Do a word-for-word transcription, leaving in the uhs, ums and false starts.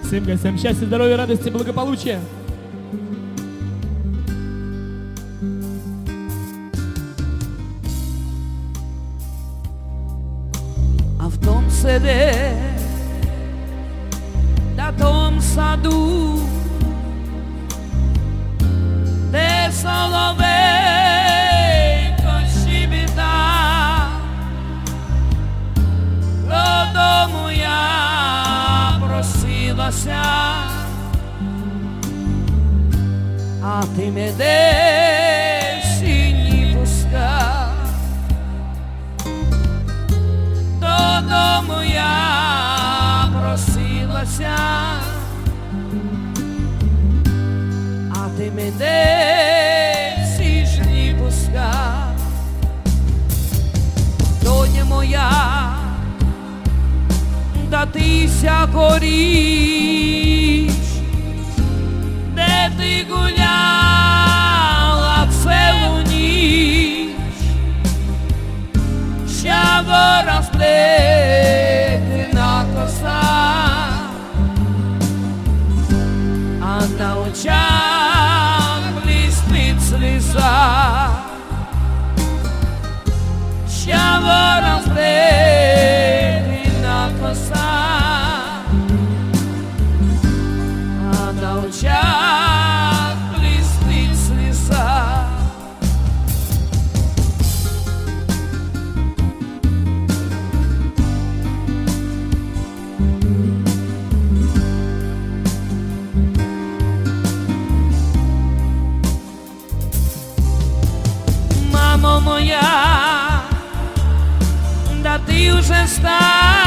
Всем гостям счастья, здоровья, радости, благополучия. А в том селе, да том саду, де соловейко щебета, додому я просилася, а ти мене не пускав. Додому я просилася, а ти мене ж не пускав. Доня моя, да ти ся коріш, де ти гуляла цілу ніч, щаво розплетена коса, а на очах блистить сліза. Щаво розплетена коса, а на очах блистить сліза. Мамо моя, да ти вже стара,